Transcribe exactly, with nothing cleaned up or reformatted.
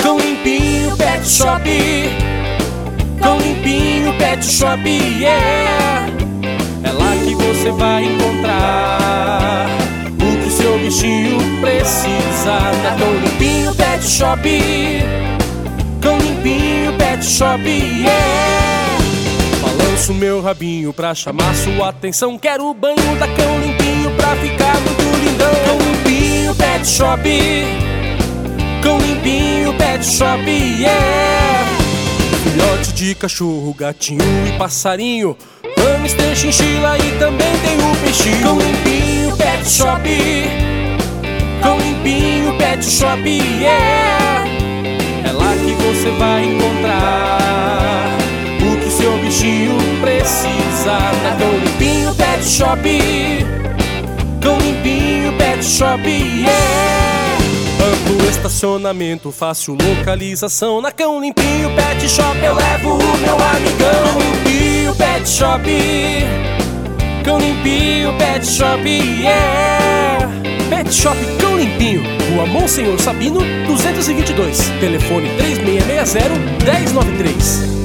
Cão Limpinho Pet Shop. Cão Limpinho Pet Shop, yeah. É lá que você vai encontrar o que seu bichinho precisa. Na Cão Limpinho Pet Shop. Cão Limpinho Pet Shop, yeah. Balanço meu rabinho pra chamar sua atenção. Quero o banho da Cão Limpinho pra ficar muito lindão. Cão Limpinho Pet Shop. Cão Limpinho Pet Shop, yeah. Filhote de cachorro, gatinho e passarinho, hamster, chinchila e também tem o peixinho. Cão Limpinho Pet Shop. Cão Limpinho Pet Shop, yeah. É lá que você vai encontrar o que seu bichinho precisa. Na Cão Limpinho Pet Shop. Cão Limpinho Pet Shop, yeah. Amplo estacionamento, fácil localização. Na Cão Limpinho Pet Shop eu levo o meu amigão. Cão Limpinho Pet Shop. Cão Limpinho Pet Shop, yeah. Pet Shop Cão Limpinho, Rua Monsenhor Sabino duzentos e vinte e dois, telefone três seis seis zero, um zero nove três.